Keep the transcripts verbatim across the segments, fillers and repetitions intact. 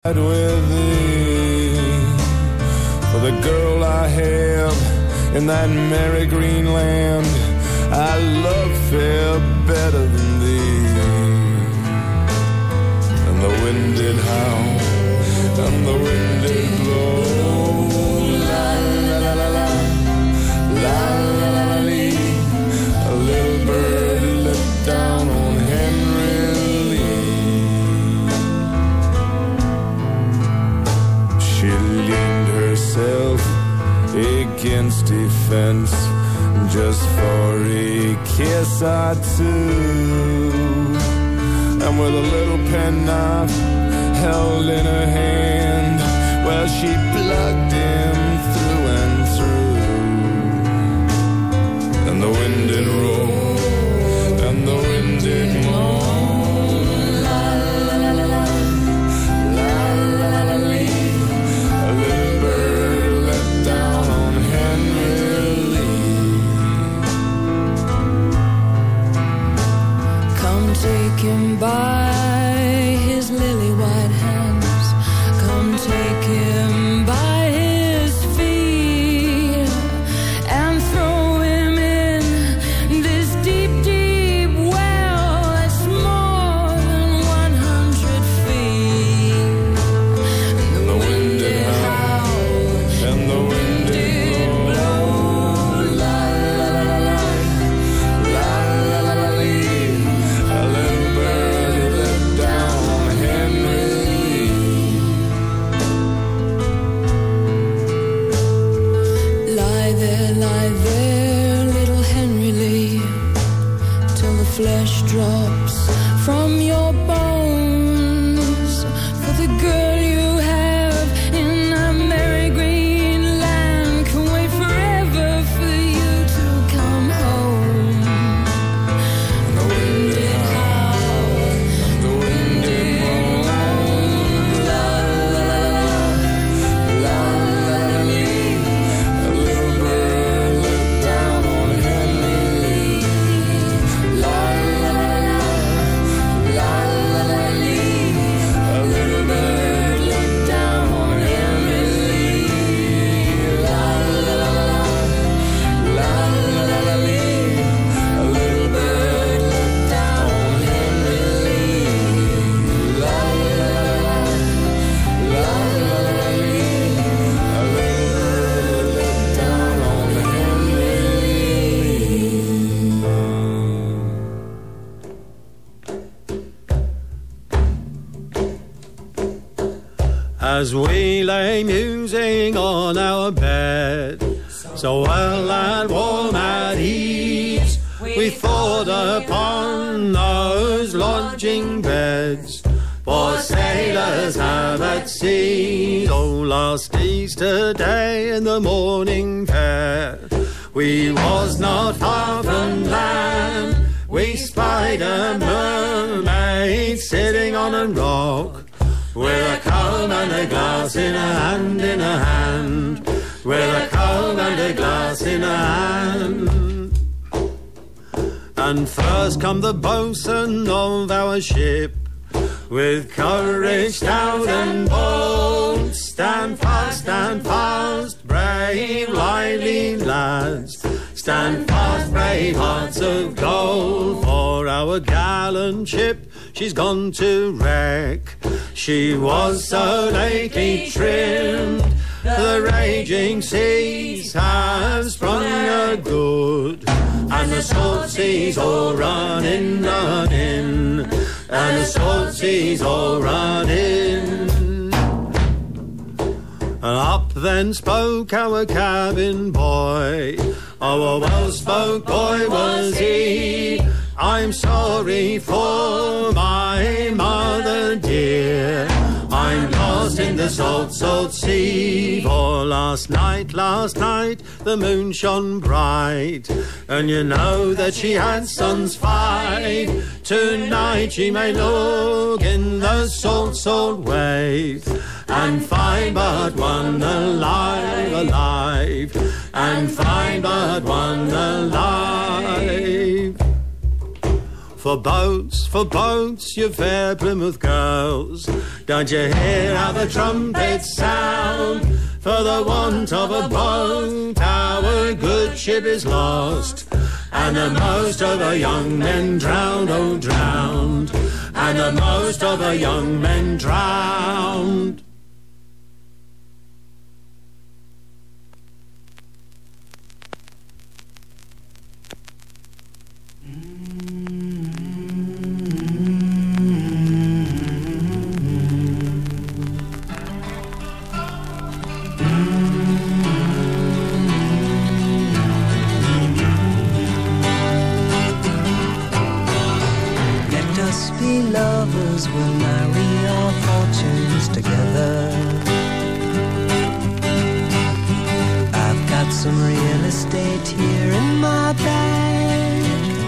with thee, for the girl I have in that merry green land, I love fair better than thee. And the wind did howl, and the wind did blow, la la la la la, la la la la lee. A little bird let down on Henry Lee. She leaned herself against a fence just for a kiss or two, and with a little penknife held in her hand, well, she plugged him through and through. And the wind did roll, and the wind did moan, la la la la la, la la la la lee. A little bird let down on Henry Lee. Come take him by his lily white hands, come take him by his feet, and throw him in this deep, deep well that's more than one hundred feet. And the wind did howl, And the wind did blow, la la la la la, la la la la lee. A little bird let down on Henry Lee. lie there, lie there, little Henry Lee, till the flesh drops from your bones. For the girl you have in that merry green land can wait forever for you to come home. And the wind did howl, and the wind did moan, la la la la, la la la lee. A little bird let down on Henry Lee, la la la la, la la la lee. A little bird let down on Henry Lee, la la la la, la la la lee. A little bird let down on Henry Lee, la la la la, la la la lee. A little bird let down on Henry Lee. As we lay musing on our bed, so well and warm at ease, we thought upon those lodging beds for sailors have at sea. Oh, last Easter day in the morning fair, we was not far from land. We spied a mermaid sitting on a rock, with a comb and a glass in her hand, in her hand, with a comb and a glass in her hand. And first come the boatswain of our ship, with courage stout and bold. Stand fast, stand fast, brave, lively lads. Stand fast, brave hearts of gold. For our gallant ship, she's gone to wreck. She was so lately trimmed, the raging seas have sprung her good, and the salt seas all run in, run in, and the salt seas all run in. And up then spoke our cabin boy, oh, a well-spoke boy was he. I'm sorry for my mother dear, I'm lost in the salt, salt sea. For last night, last night, the moon shone bright, and you know that she had sons five. Tonight she may look in the salt, salt waves, and find but one alive, alive, and find but one alive. For boats, for boats, you fair Plymouth girls, Don't you hear how the trumpets sound? For the want of a boat, our good ship is lost, and the most of our young men drowned, oh drowned, and the most of our young men drowned. Lovers will marry our fortunes together. I've got some real estate here in my bag,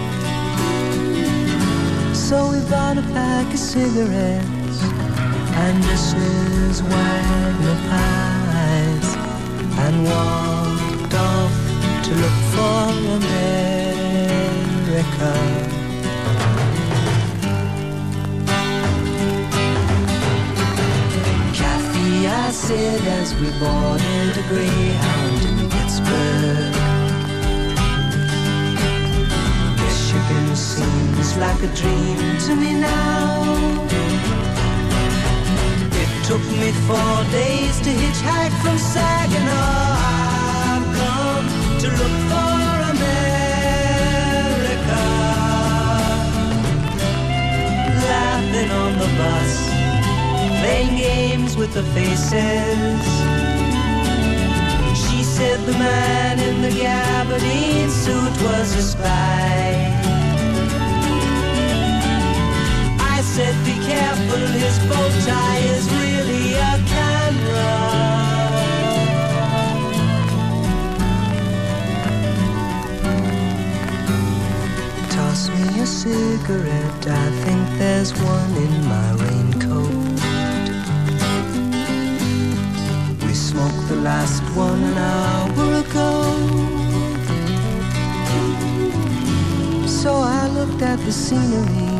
so we bought a pack of cigarettes and Missus Wagner pies and walked off to look for America. I said as we boarded a Greyhound in Pittsburgh, Michigan seems like a dream to me now. It took me four days to hitchhike from Saginaw. I've come to look for America, laughing on the bus, playing games with the faces. She said the man in the gabardine suit was a spy. I said be careful, his bow tie is really a camera. Toss me a cigarette, I think there's one in my raincoat. Smoked the last one an hour ago. So I looked at the scenery.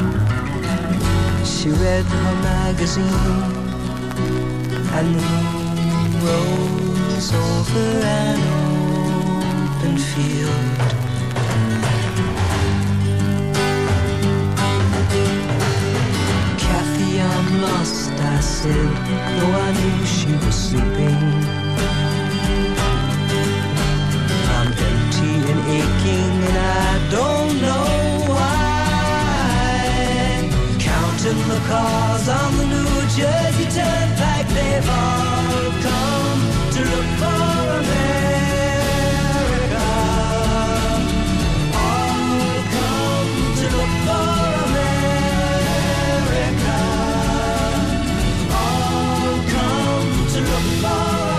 She read her magazine, and the moon rose over an open field. Kathy, I'm lost, I said, though I knew she was sleeping. I'm empty and aching and I don't know why. Counting the cars on the New Jersey Turnpike, they've all come to look for America. All come to look for America. All come to look for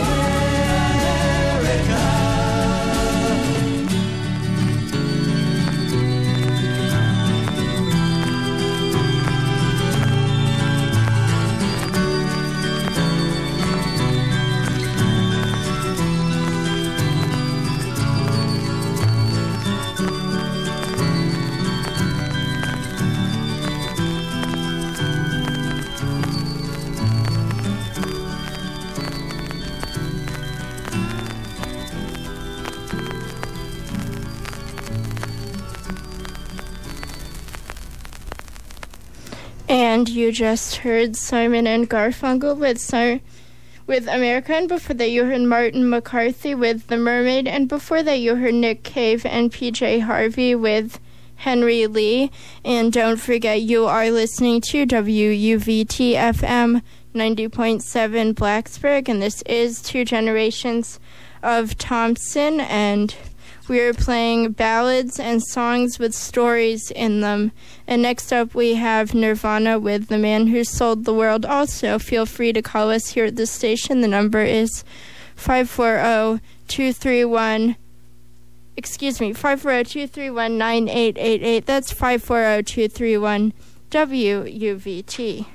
And you just heard Simon and Garfunkel with Sim- with America, and before that you heard Martin McCarthy with The Mermaid, and before that you heard Nick Cave and P J Harvey with Henry Lee. And don't forget, you are listening to W U V T F M ninety point seven Blacksburg, and this is Two Generations of Thompson, and we're playing ballads and songs with stories in them. And next up we have Nirvana with The Man Who Sold the World. Also, feel free to call us here at the station. The number is five four zero, two three one, excuse me, five four zero, two three one, nine eight eight eight. That's five four zero, two three one, W U V T.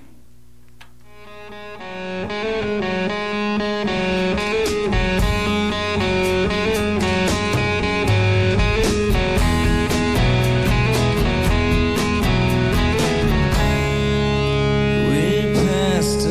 We passed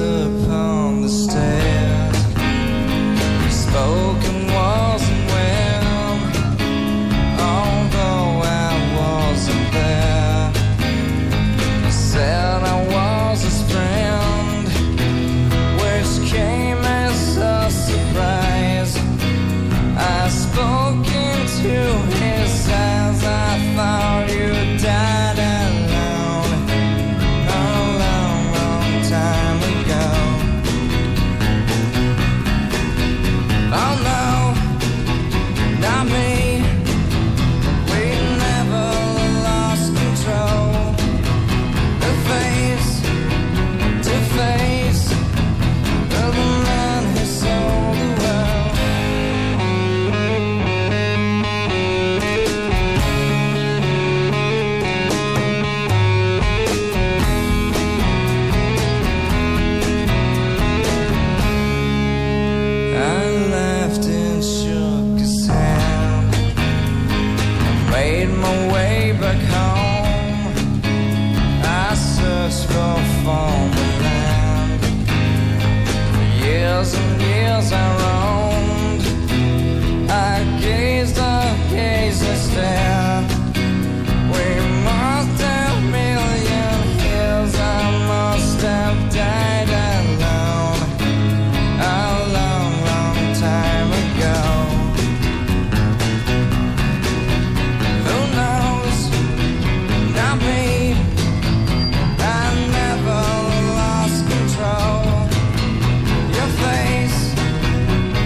years and years I roamed. I gazed up, gazed and stared. We must have million years. I must have died alone a long, long time ago. Who knows? Not me. I never lost control. Your face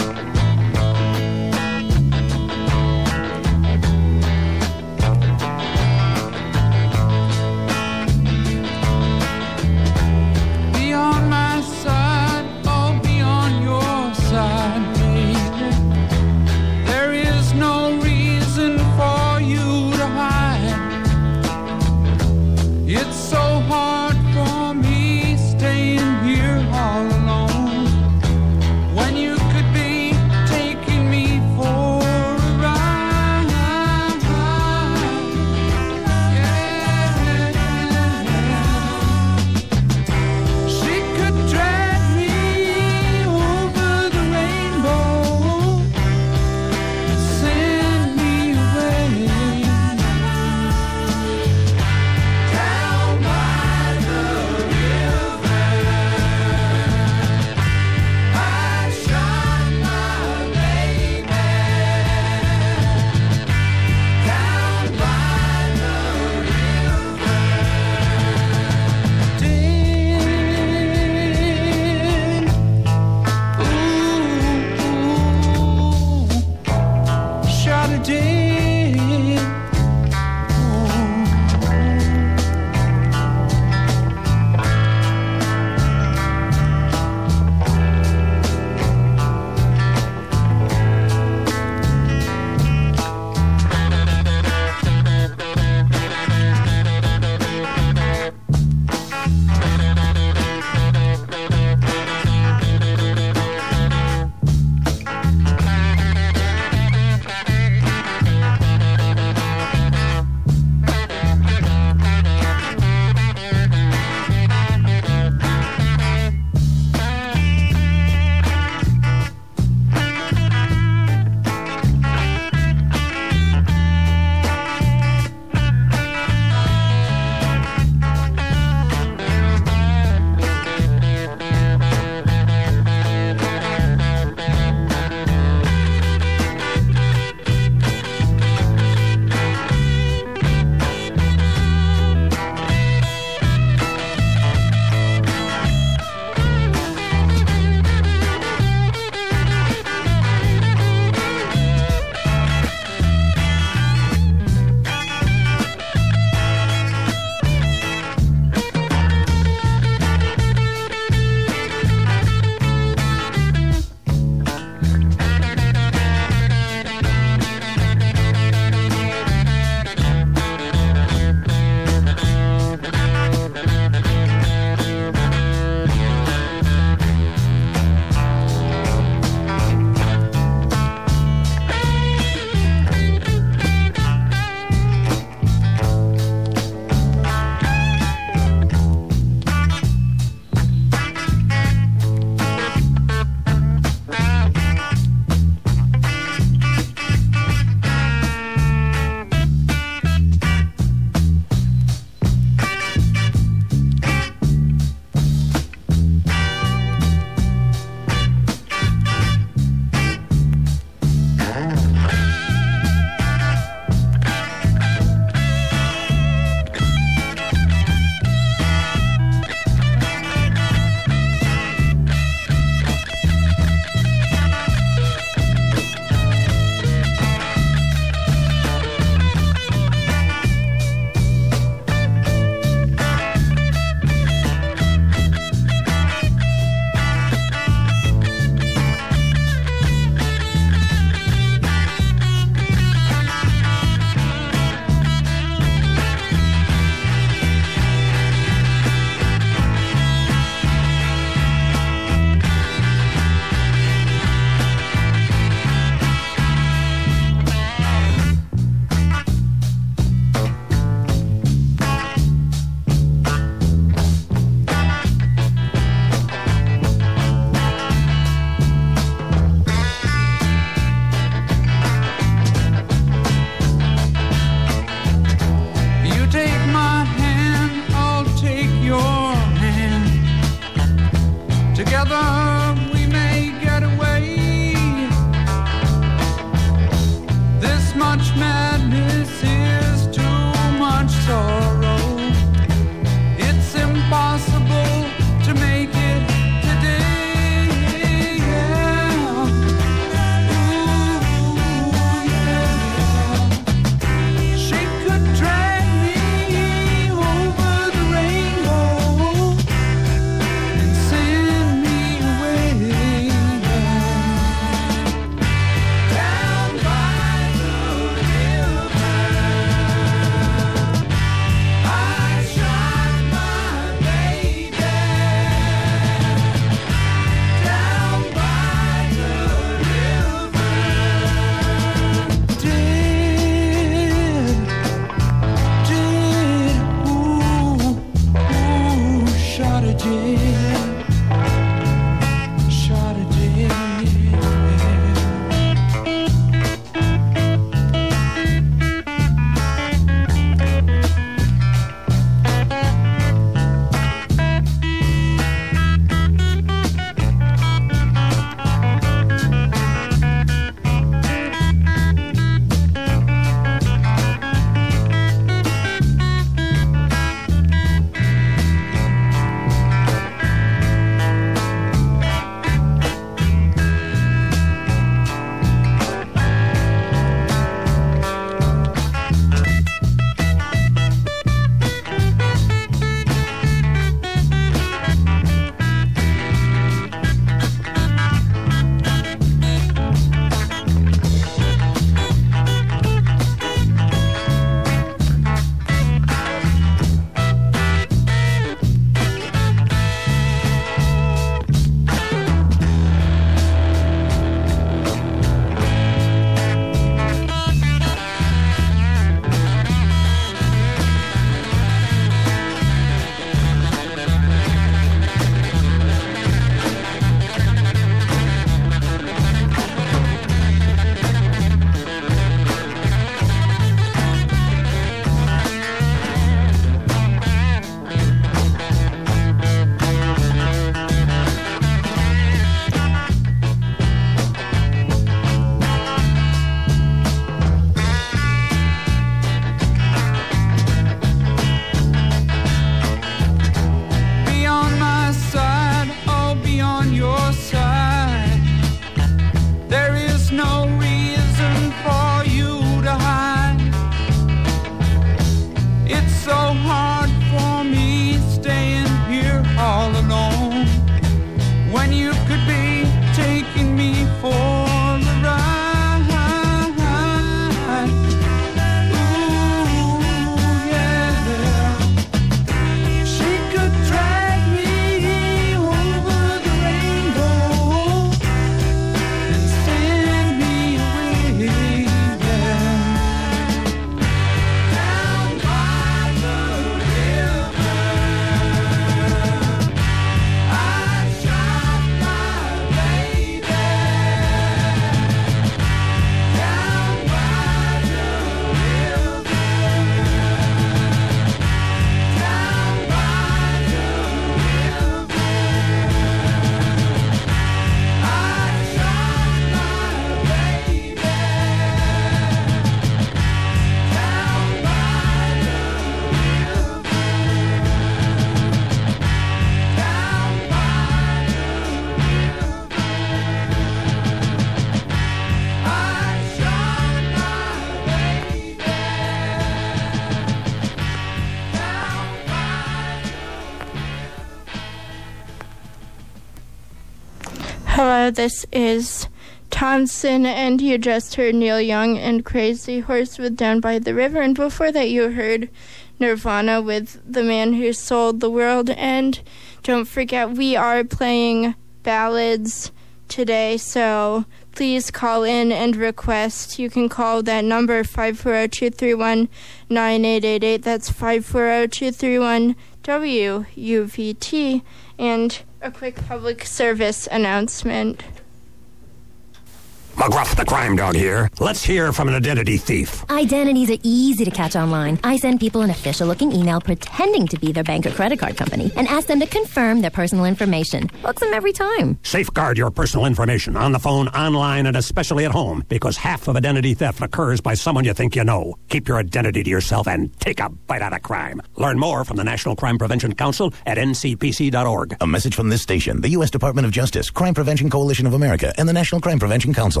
Hello, this is Thompson, and you just heard Neil Young and Crazy Horse with Down by the River, and before that you heard Nirvana with The Man Who Sold the World. And don't forget, we are playing ballads today, so please call in and request. You can call that number five four zero, two three one, nine eight eight eight. That's five four zero, two three one, W U V T. And a quick public service announcement. McGruff the Crime Dog here. Let's hear from an identity thief. Identities are easy to catch online. I send people an official-looking email pretending to be their bank or credit card company and ask them to confirm their personal information. Hooks them every time. Safeguard your personal information on the phone, online, and especially at home, because half of identity theft occurs by someone you think you know. Keep your identity to yourself and take a bite out of crime. Learn more from the National Crime Prevention Council at N C P C dot org. A message from this station, the U S Department of Justice, Crime Prevention Coalition of America, and the National Crime Prevention Council.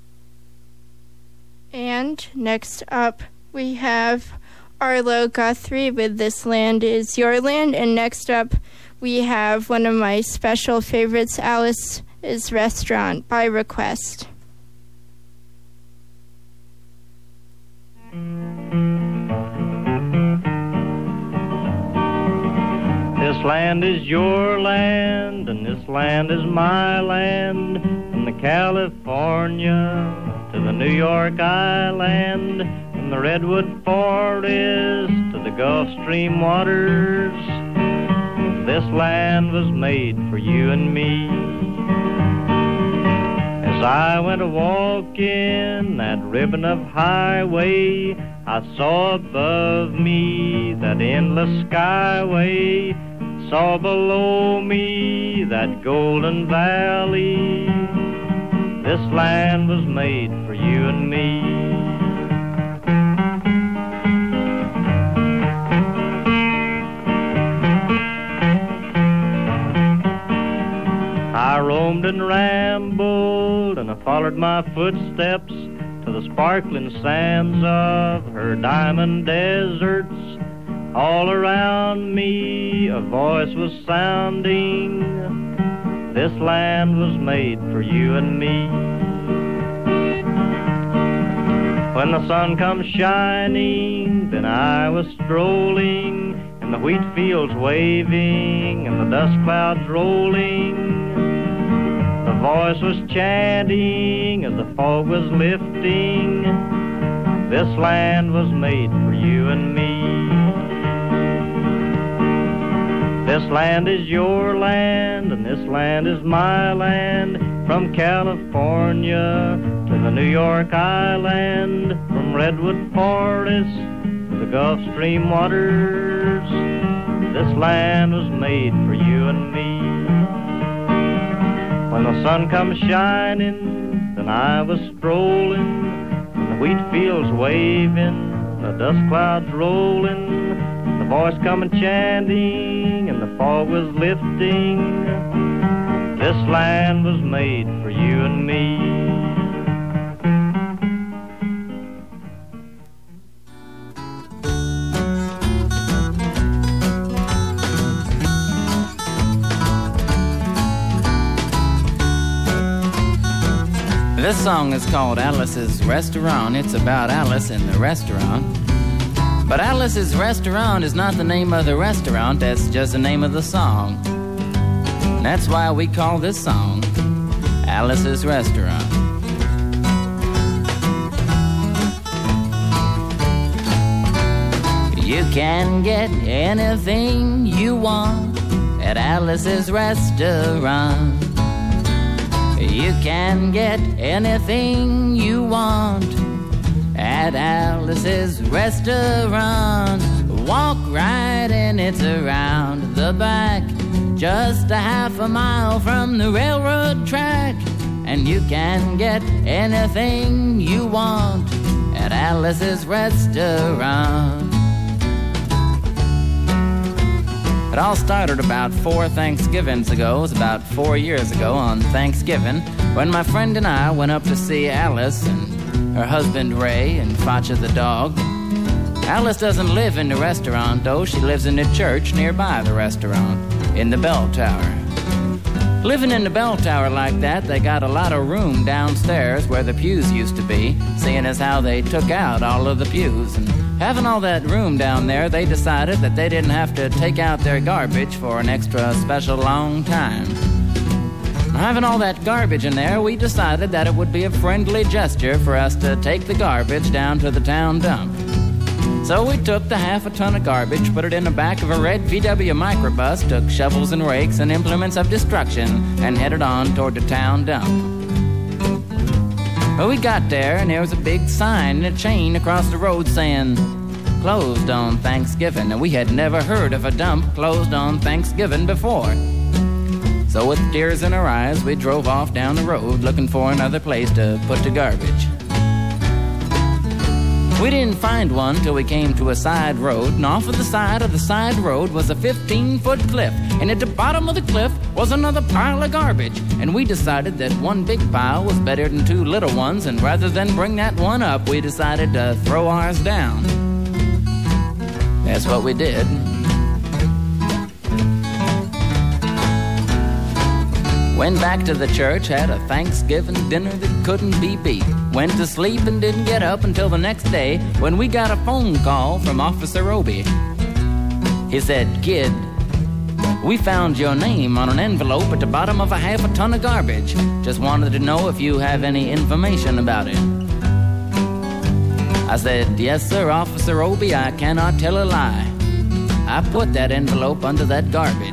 And next up, we have Arlo Guthrie with This Land Is Your Land. And next up, we have one of my special favorites, Alice's Restaurant, by request. This land is your land, and this land is my land, from the California to the New York Island, from the Redwood Forest to the Gulf Stream waters. This land was made for you and me. As I went a-walking that ribbon of highway, I saw above me that endless skyway, saw below me that golden valley. This land was made for you and me. I roamed and rambled, and I followed my footsteps to the sparkling sands of her diamond deserts. All around me a voice was sounding, this land was made for you and me. When the sun comes shining, then I was strolling, and the wheat fields waving, and the dust clouds rolling. The voice was chanting as the fog was lifting, this land was made for you and me. This land is your land, and this land is my land, from California to the New York Island, from Redwood Forest to the Gulf Stream waters. This land was made for you and me. When the sun comes shining, then I was strolling, and the wheat fields waving, the dust clouds rolling, the voice coming chanting, and the fog was lifting. This land was made for you and me. This song is called Alice's Restaurant. It's about Alice in the restaurant. But Alice's Restaurant is not the name of the restaurant, that's just the name of the song. And that's why we call this song Alice's Restaurant. You can get anything you want at Alice's Restaurant. You can get anything you want at Alice's Restaurant. Walk right in, it's around the back, just a half a mile from the railroad track. And you can get anything you want at Alice's Restaurant. It all started about four Thanksgivings ago. It was about four years ago on Thanksgiving when my friend and I went up to see Alice and her husband Ray and Facha the dog. Alice doesn't live in the restaurant, though. She lives in the church nearby the restaurant, in the bell tower. Living in the bell tower like that, they got a lot of room downstairs where the pews used to be, seeing as how they took out all of the pews. And having all that room down there, they decided that they didn't have to take out their garbage for an extra special long time. Having all that garbage in there, we decided that it would be a friendly gesture for us to take the garbage down to the town dump. So we took the half a ton of garbage, put it in the back of a red V W microbus, took shovels and rakes and implements of destruction, and headed on toward the town dump. Well, we got there, and there was a big sign and a chain across the road saying, "Closed on Thanksgiving." And we had never heard of a dump closed on Thanksgiving before. So with tears in our eyes, we drove off down the road looking for another place to put the garbage. We didn't find one till we came to a side road, and off of the side of the side road was a fifteen-foot cliff, and at the bottom of the cliff was another pile of garbage, and we decided that one big pile was better than two little ones, and rather than bring that one up, we decided to throw ours down. That's what we did. Went back to the church, had a Thanksgiving dinner that couldn't be beat. Went to sleep and didn't get up until the next day when we got a phone call from Officer Obie. He said, "Kid, we found your name on an envelope at the bottom of a half a ton of garbage. Just wanted to know if you have any information about it." I said, "Yes, sir, Officer Obie, I cannot tell a lie. I put that envelope under that garbage."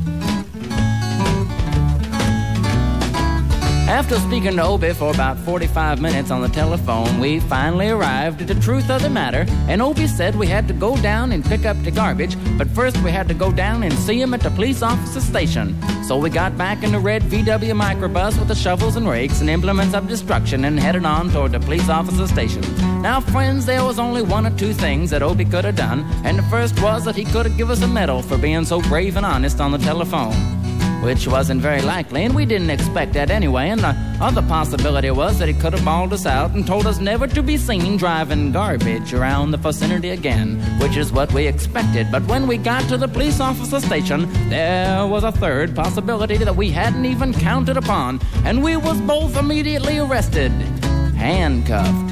After speaking to Obie for about forty-five minutes on the telephone, we finally arrived at the truth of the matter, and Obie said we had to go down and pick up the garbage, but first we had to go down and see him at the police officer station. So we got back in the red V W microbus with the shovels and rakes and implements of destruction and headed on toward the police officer station. Now, friends, there was only one or two things that Obie could have done, and the first was that he could have given us a medal for being so brave and honest on the telephone, which wasn't very likely, and we didn't expect that anyway. And the other possibility was that he could have bawled us out and told us never to be seen driving garbage around the vicinity again, which is what we expected. But when we got to the police officer station, there was a third possibility that we hadn't even counted upon, and we was both immediately arrested, handcuffed.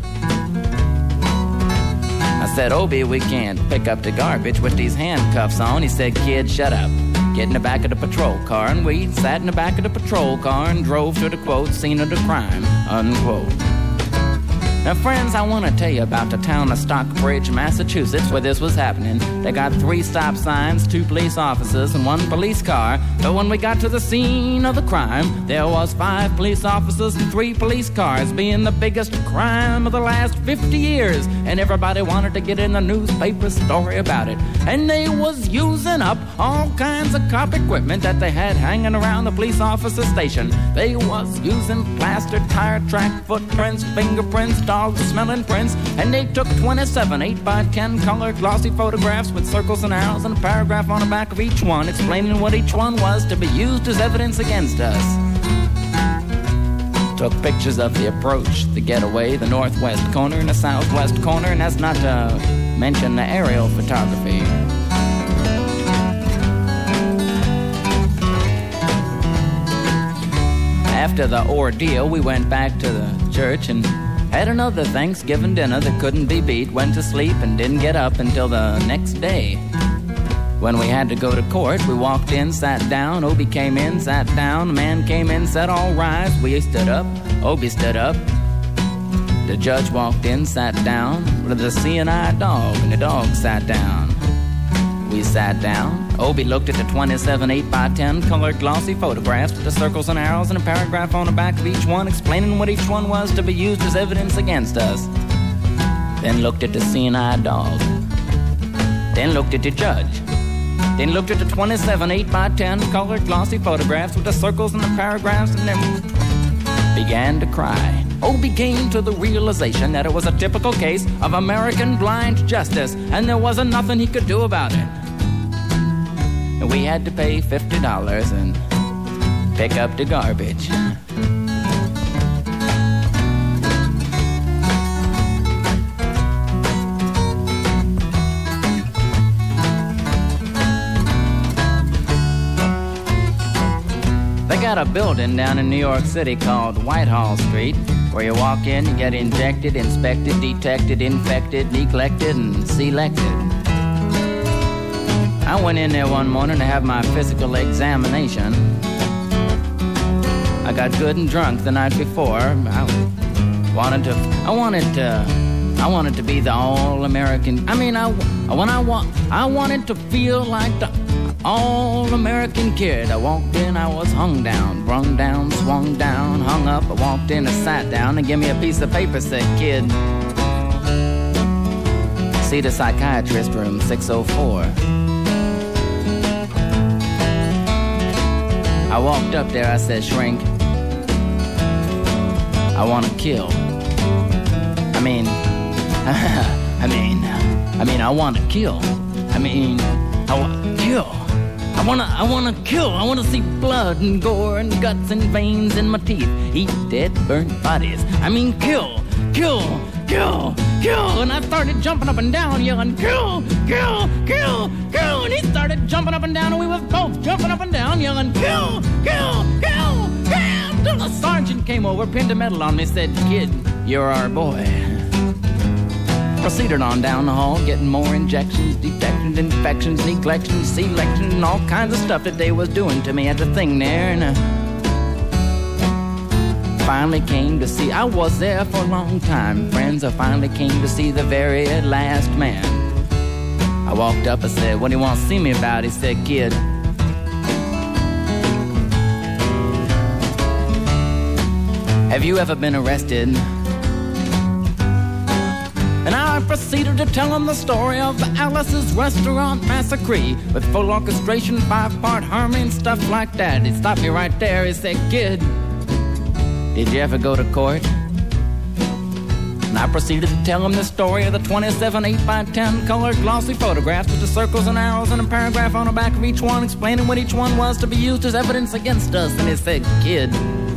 I said, "Obie, we can't pick up the garbage with these handcuffs on." He said, "Kid, shut up. Get in the back of the patrol car," and we sat in the back of the patrol car and drove to the, quote, "scene of the crime," unquote. Now, friends, I want to tell you about the town of Stockbridge, Massachusetts, where this was happening. They got three stop signs, two police officers, and one police car. But when we got to the scene of the crime, there was five police officers and three police cars, being the biggest crime of the last fifty years. And everybody wanted to get in the newspaper story about it. And they was using up all kinds of cop equipment that they had hanging around the police officer station. They was using plaster, tire track, footprints, fingerprints, dog smelling prints, and they took twenty-seven eight by ten color glossy photographs with circles and arrows and a paragraph on the back of each one explaining what each one was to be used as evidence against us. Took pictures of the approach, the getaway, the northwest corner and the southwest corner, and that's not to mention the aerial photography. After the ordeal, we went back to the church and had another Thanksgiving dinner that couldn't be beat, went to sleep and didn't get up until the next day. When we had to go to court, we walked in, sat down, Obie came in, sat down, the man came in, said, "All rise." We stood up, Obie stood up. The judge walked in, sat down with a seeing eye dog, and the dog sat down. We sat down. Obie looked at the twenty-seven eight by ten colored glossy photographs with the circles and arrows and a paragraph on the back of each one explaining what each one was to be used as evidence against us. Then looked at the seeing-eyed dog. Then looked at the judge. Then looked at the twenty-seven eight by ten colored glossy photographs with the circles and the paragraphs, and then began to cry. Obie came to the realization that it was a typical case of American blind justice, and there wasn't nothing he could do about it. And we had to pay fifty dollars and pick up the garbage. had a building down in New York City called Whitehall Street, where you walk in, you get injected, inspected, detected, infected, neglected, and selected. I went in there one morning to have my physical examination. I got good and drunk the night before. I wanted to, I wanted to, I wanted to be the all-American. I mean, I, when I want, I wanted to feel like the all-American kid. I walked in, I was hung down, brung down, swung down, hung up. I walked in, I sat down, and give me a piece of paper, said, kid, see the psychiatrist, room six oh four. I walked up there, I said, shrink, I want to kill. I mean, I mean, I mean, I want to kill. I mean, I want to kill. I wanna, I wanna kill. I wanna see blood and gore and guts and veins in my teeth. Eat dead, burnt bodies. I mean, kill, kill, kill, kill. And I started jumping up and down, yelling, kill, kill, kill, kill. And he started jumping up and down, and we was both jumping up and down, yelling, kill, kill, kill, kill. Till the sergeant came over, pinned a medal on me, said, kid, you're our boy. Proceeded on down the hall, getting more injections, detections, infections, neglections, selections, and all kinds of stuff that they was doing to me at the thing there. And I finally came to see, I was there for a long time, friends. I finally came to see the very last man. I walked up and said, what do you want to see me about? He said, kid, have you ever been arrested? And I proceeded to tell him the story of the Alice's Restaurant Massacre, with full orchestration, five-part harmony and stuff like that. He stopped me right there. He said, kid, did you ever go to court? And I proceeded to tell him the story of the twenty-seven eight by ten colored glossy photographs with the circles and arrows and a paragraph on the back of each one explaining what each one was to be used as evidence against us. And he said, kid,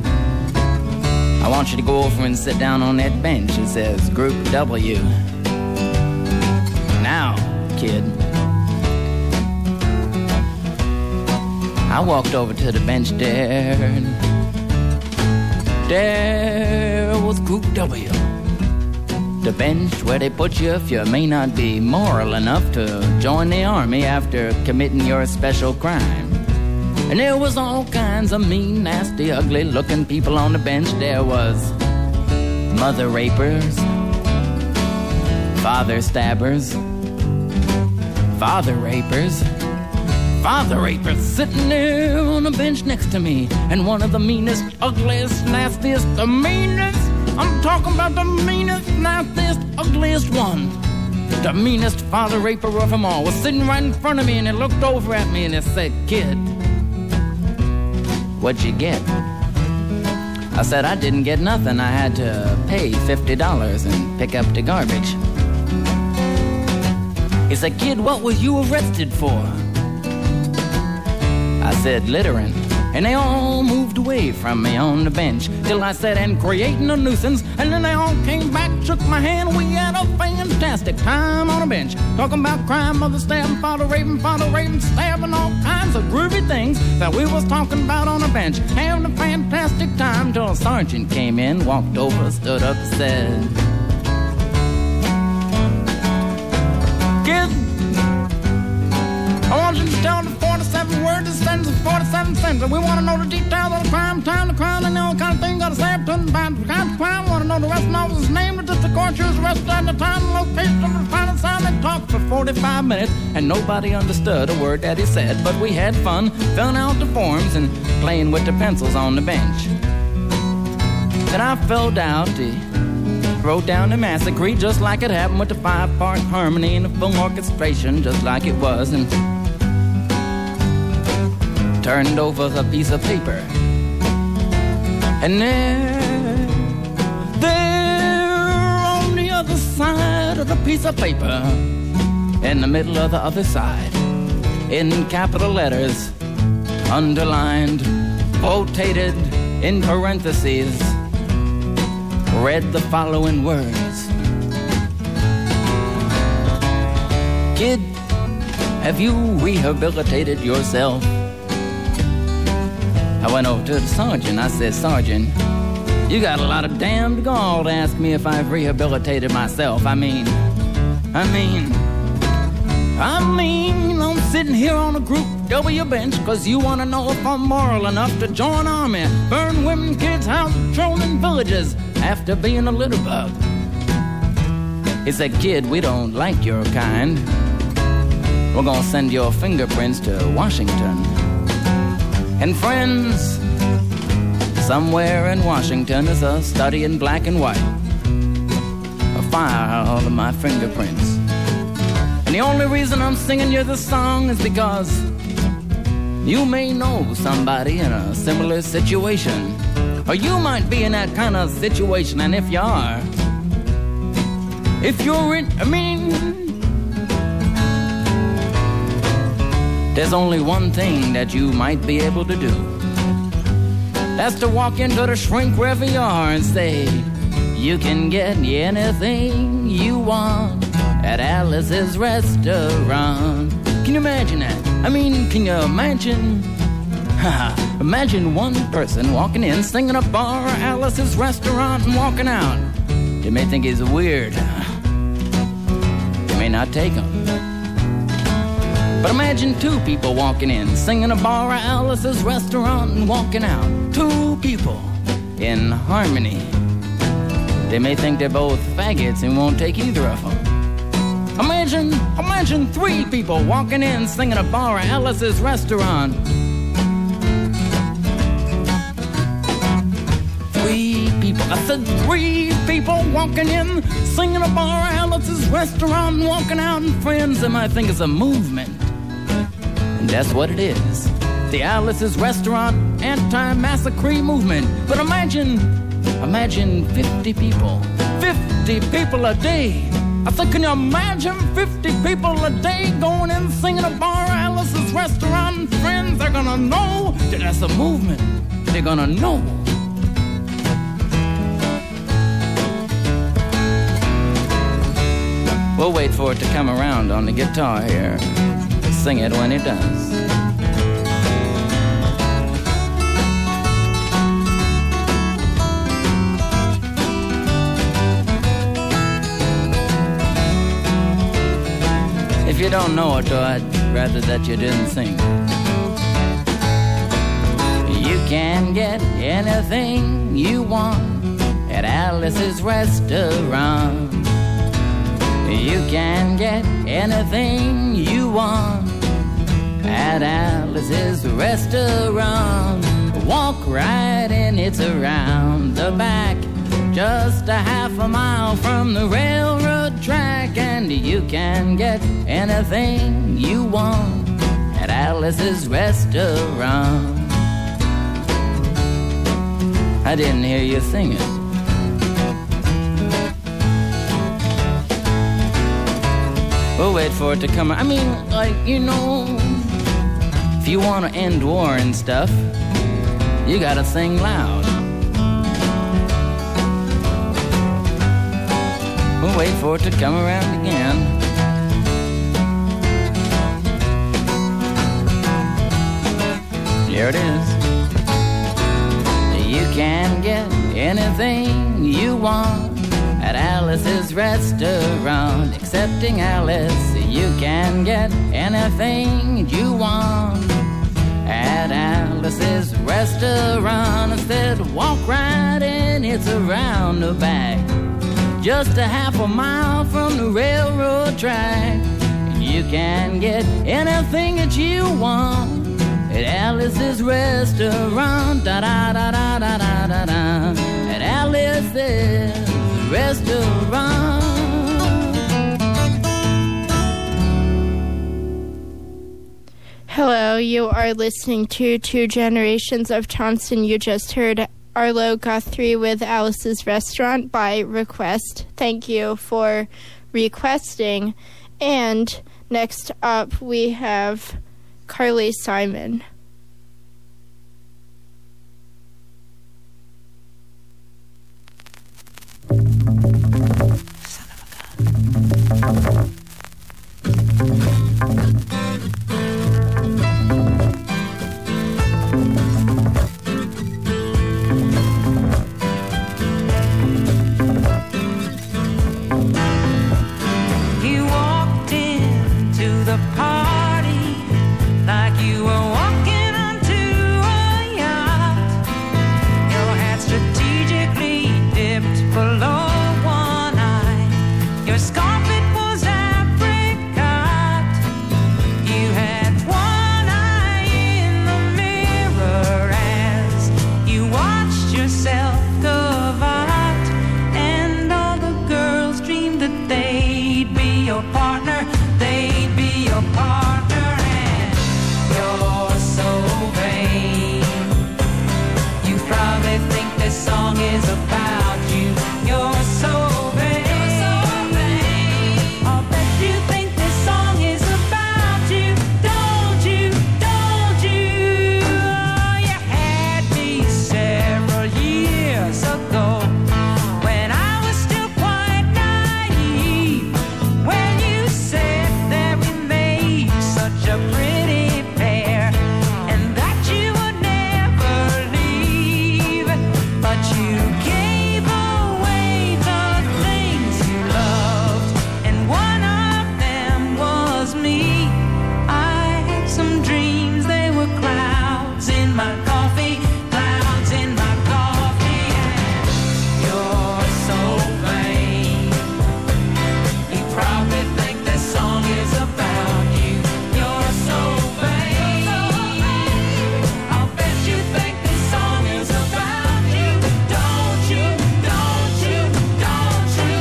I want you to go over and sit down on that bench. It says Group W. Now, kid. I walked over to the bench there, and there was Group W. The bench where they put you if you may not be moral enough to join the army after committing your special crime. And there was all kinds of mean, nasty, ugly-looking people on the bench. There was mother rapers, father stabbers, father rapers, father rapers sitting there on the bench next to me. And one of the meanest, ugliest, nastiest, the meanest, I'm talking about the meanest, nastiest, ugliest one. The meanest father raper of them all was sitting right in front of me, and he looked over at me and he said, kid, what'd you get? I said, I didn't get nothing. I had to pay fifty dollars and pick up the garbage. He said, kid, what was you arrested for? I said, littering. And they all moved away from me on the bench till I said, and creating a nuisance. And then they all came back, shook my hand. We had a fantastic time on a bench, talking about crime, mother stabbing, father raping, father raping, stabbing, all kinds of groovy things that we was talking about on a bench. Having a fantastic time till a sergeant came in, walked over, stood up, and said, kid, I want you to tell the forty-seven words, the sentence of forty-seven sentences. We want to know the details of the crime, time, the crime, and all kind of things. Got to say up to the crime, crime. Want to know the arresting officer's name, the district court, choose arrested at the time, the location of the final sign. They talked for forty-five minutes, and nobody understood a word that he said. But we had fun filling out the forms and playing with the pencils on the bench. Then I filled out the, wrote down the massacre just like it happened, with the five-part harmony and the full orchestration just like it was, and turned over the piece of paper. And there, there on the other side of the piece of paper, in the middle of the other side, in capital letters, underlined, quotated in parentheses, read the following words. Kid, have you rehabilitated yourself? I went over to the sergeant. I said, Sergeant, you got a lot of damned gall to ask me if I've rehabilitated myself. I mean, I mean, I mean, I'm sitting here on a Group W bench because you want to know if I'm moral enough to join army, burn women, kids, houses, trolling villages after being a litter bug. He said, kid, we don't like your kind. We're gonna send your fingerprints to Washington. And friends, somewhere in Washington is a study in black and white, a file of my fingerprints. And the only reason I'm singing you this song is because you may know somebody in a similar situation, or you might be in that kind of situation. And if you are, if you're in, I mean, there's only one thing that you might be able to do. That's to walk into the shrink wherever you are and say, you can get anything you want at Alice's restaurant. Can you imagine that? I mean, can you imagine? Imagine one person walking in, singing a bar at Alice's restaurant and walking out. They may think he's weird. They may not take him. But imagine two people walking in, singing a bar at Alice's restaurant and walking out. Two people in harmony. They may think they're both faggots and won't take either of them. Imagine, imagine three people walking in, singing a bar at Alice's restaurant. Three people, I said three people walking in, singing a bar at Alice's restaurant and walking out. And friends, they might think it's a movement. And that's what it is. The Alice's Restaurant Anti-Massacre Movement. But imagine, imagine fifty people. fifty people a day. I said, can you imagine fifty people a day going in, singing a bar at Alice's Restaurant? And friends, they're gonna know that that's a movement. They're gonna know. We'll wait for it to come around on the guitar here. Sing it when it does. If you don't know it, though, I'd rather that you didn't sing. You can get anything you want at Alice's restaurant. You can get anything you want at Alice's restaurant. Walk right in, it's around the back, just a half a mile from the railroad track. And you can get anything you want at Alice's restaurant. I didn't hear you singing. We'll wait for it to come. I mean, like, you know, if you want to end war and stuff, you gotta sing loud. We'll wait for it to come around again. Here it is. You can get anything you want at Alice's restaurant. Accepting Alice, you can get anything you want at Alice's restaurant. Instead, walk right in, it's around the back, just a half a mile from the railroad track. You can get anything that you want at Alice's restaurant. Da da da da da da da da. At Alice's restaurant. Hello, you are listening to Two Generations of Thompson. You just heard Arlo Guthrie with Alice's Restaurant by request. Thank you for requesting. And next up, we have Carly Simon. Son of a gun. a pretty pair, and that you would never leave. But you gave away the things you loved, and one of them was me. I had some dreams, they were clouds in my coffee, clouds in my coffee, and you're so vain. You probably think this song is about you. You're so vain. I'll bet you think this song is about you. Don't you, don't you, don't you?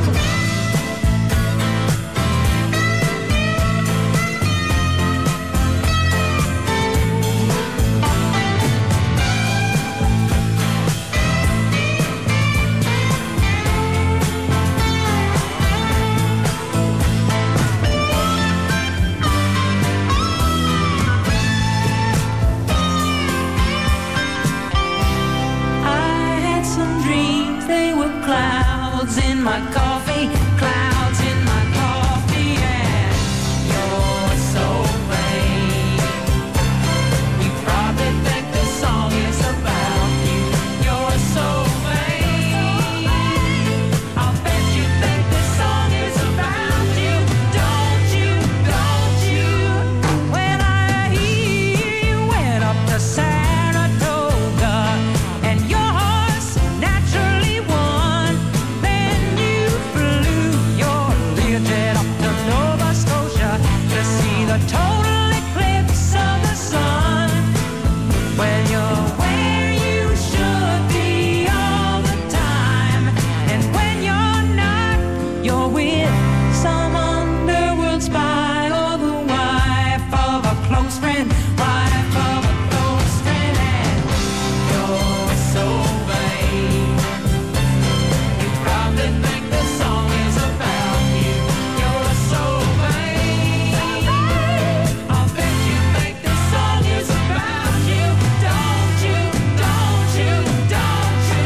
I had some dreams, they were clouds in my coffee, clouds in my coffee, and you're so vain. You probably think this song is about you. You're so vain. I'll bet you think this song is about you. Don't you, don't you? When I hear you went up to Saratoga and your horse naturally won, then you flew your Learjet up to Nova Scotia to see the total eclipse of the sun. When you're where you should be all the time, and when you're not, you're with some underworld spy or the wife of a close friend, wife of a close friend, and you're so vain. You probably think this song is about you. You're so vain. I'll bet you think this song is about you. Don't you, don't you, don't you?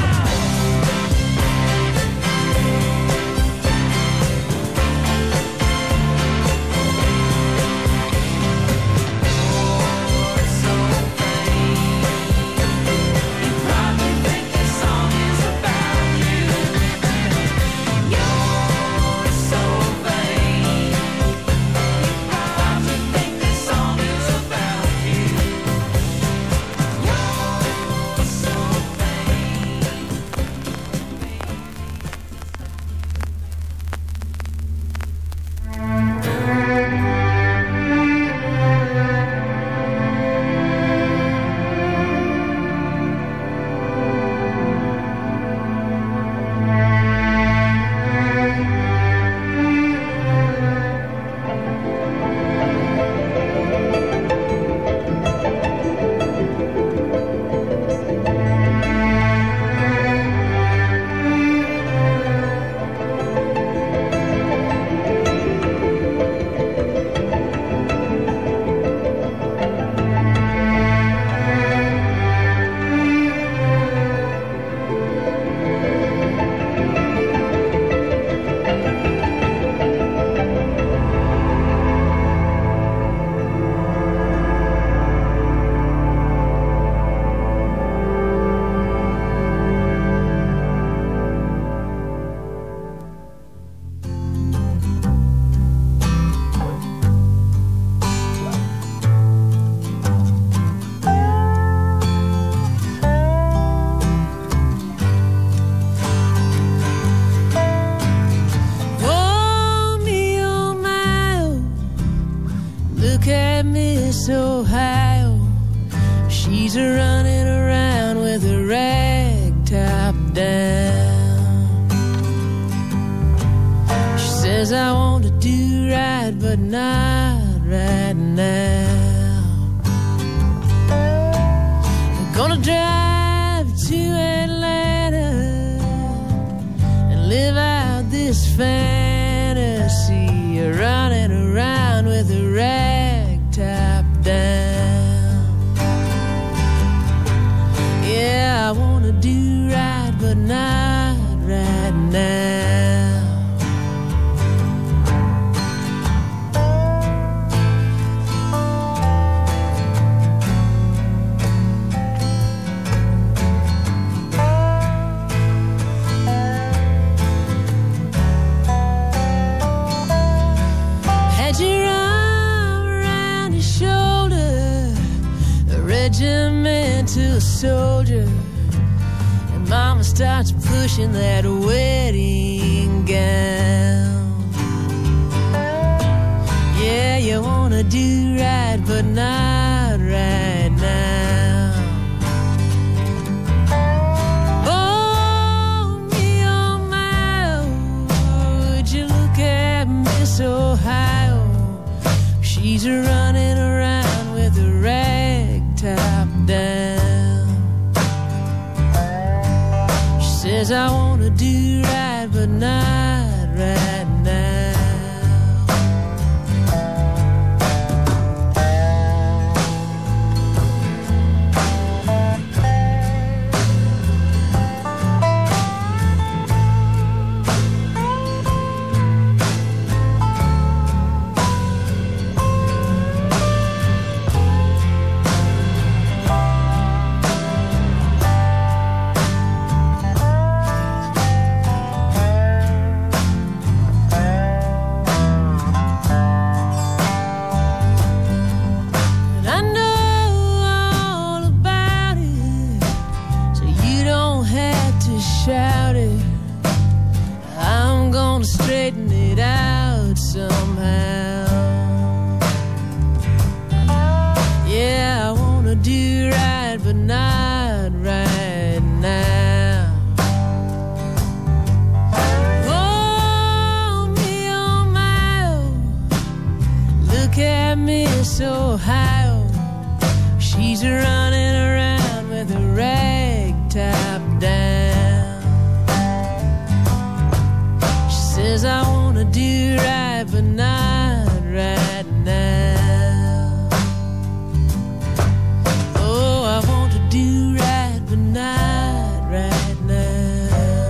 You're so vain. You probably think this song is about you. You're so vain. You probably think this song is about you. You're so oh me, oh my, oh. Look at Miss Ohio. She's a running around with a rag top down. She says I want to do right, but not right now. I'm gonna drive to Atlanta and live out this fantasy of running around with a rag top down. Yeah, I wanna do right, but not right now. regimental soldier, and Mama starts pushing that wedding gown. Yeah, you wanna do right, but not right now. Oh, me, oh my, would you look at Miss Ohio? She's running around with a rag top down. She says, I wanna do right, but not right now. Straighten it out somehow. Yeah, I wanna do right, but not right now. Oh, me, oh my, look at Miss Ohio. She's running around with a rag top down. Says I wanna do right, but not right now. Oh, I want to do right, but not right now.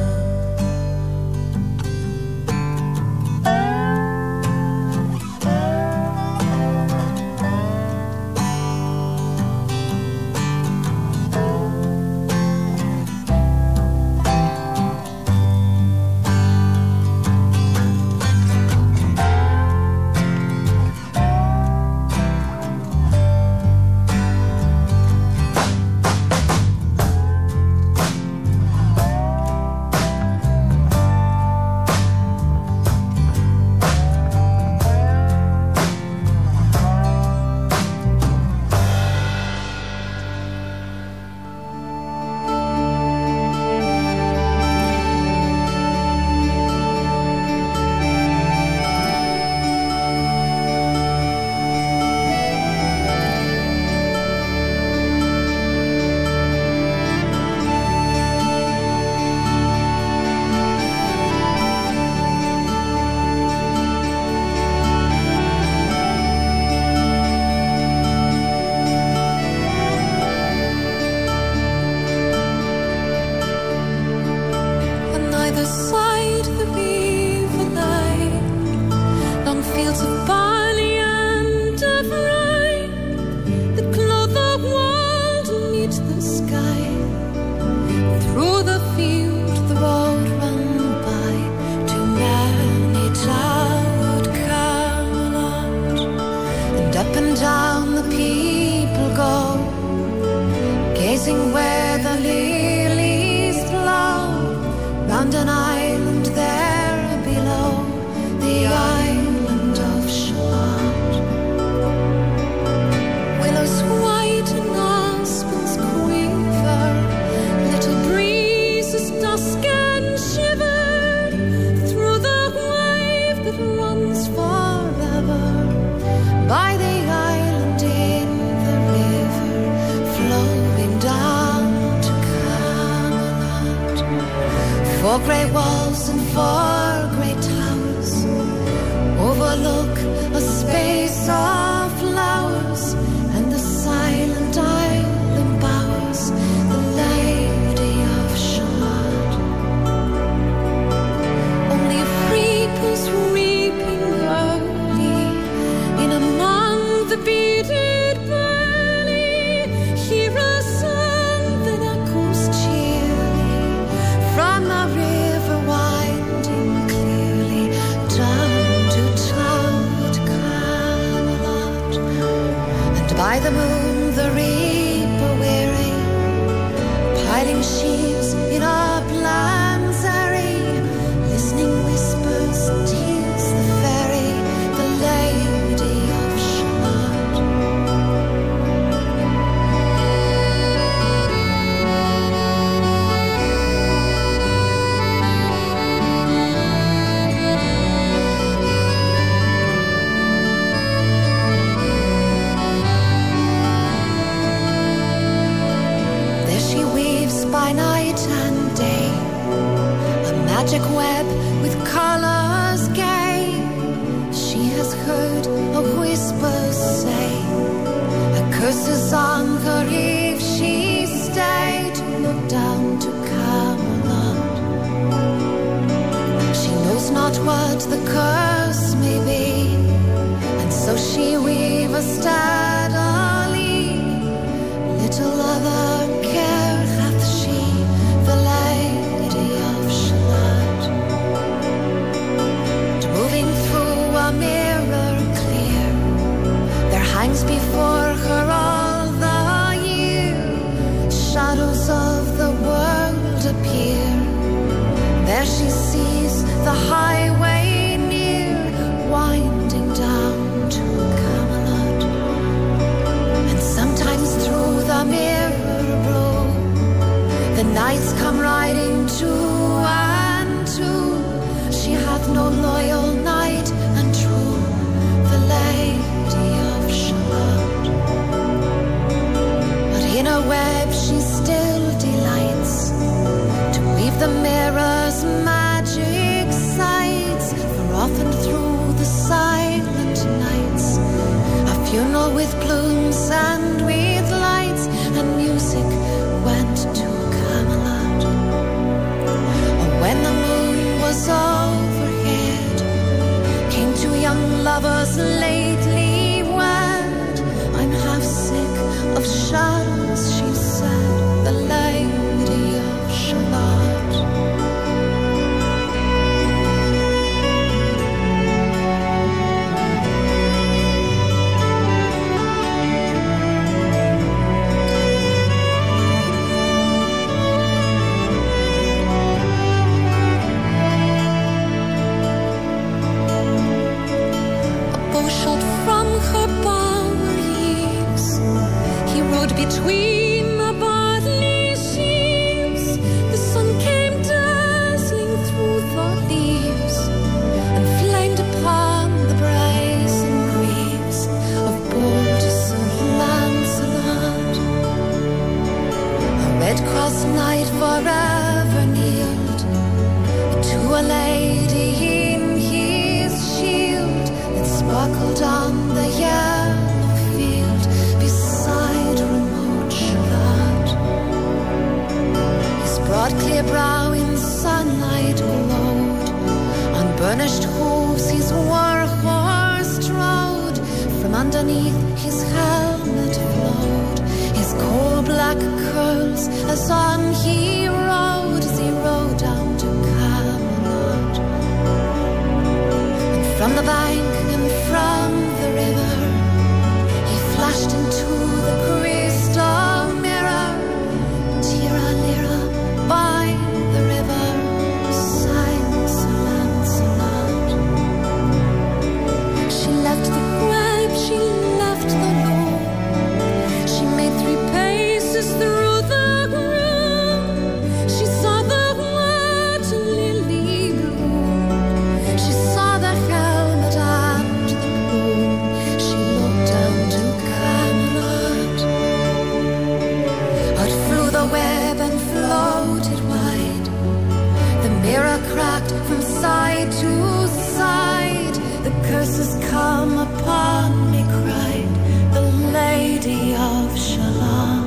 Four great walls and four great towers overlook a space of flowers, and the silent isle empowers the Lady of Shalott. Only a reaper's reaping early in among the beaded barley. Hear a song that echoes cheerly from the river winding clearly down to Towered Camelot. And by the moon the reaper magic web with colors gay. She has heard a whisper say, a curse is on her if she stayed to look down to Camelot. She knows not what the curse may be, and so she weaves steadily. Little other care hath she, the Lady of Shalott. Moving through a mirror clear, there hangs before her all the year. Shadows of the world appear. There she sees the highway near, winding down to Camelot. And sometimes through the mirror blow, the knights come riding two and two. She hath no loyal knight and true, the Lady of Shalott. But in a web she still delights to weave the mirror's magic sights. For often through the silent nights, a funeral with plumes and with lights and music went to Camelot. Oh, when the moon was overhead, came two young lovers lately wed. I'm half sick of shadows, she said, the Lady of Shalott. Between the barley sheaves, the sun came dazzling through the leaves and flamed upon the brazen greaves of bold Sir Lancelot. A red-cross knight forever kneeled to a lady in his shield that sparkled on the yellow field beside remote Shalott. His broad clear brow in sunlight glowed, on burnished hooves his war horse trode. From underneath his helmet flowed his coal-black curls as on he rode, as he rode down to Camelot. And from the bank and from the river he flashed into the crystal mirror. Tira lira by the river sang Sir Lancelot. She left the web, she left the loom, she made three paces through the room. She saw the water lily bloom, she saw the helmet and the plume. She looked down to Camelot. Out flew the web and floated wide. The mirror cracked from side to side. The curses come upon me, cried the Lady of Shalott.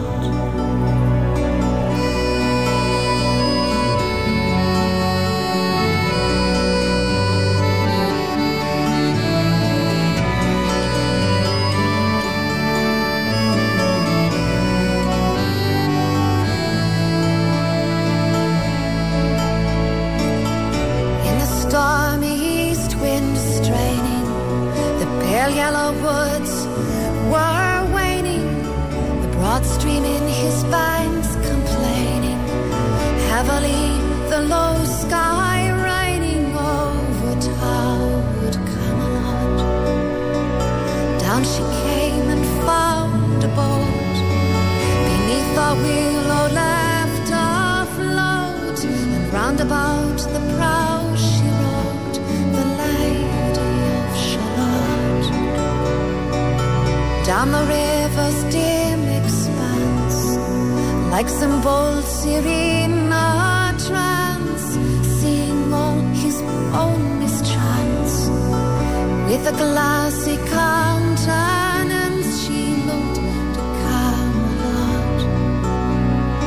In the stormy east wind straining, the pale yellow woods were waning, the broad stream in his banks complaining, heavily the low sky raining over towered Camelot. Down she came and found a boat beneath a willow left afloat, and round about the prow she rode, the Lady of Shalott. Down the river's dim expanse, like some bold serene trance, seeing all the glass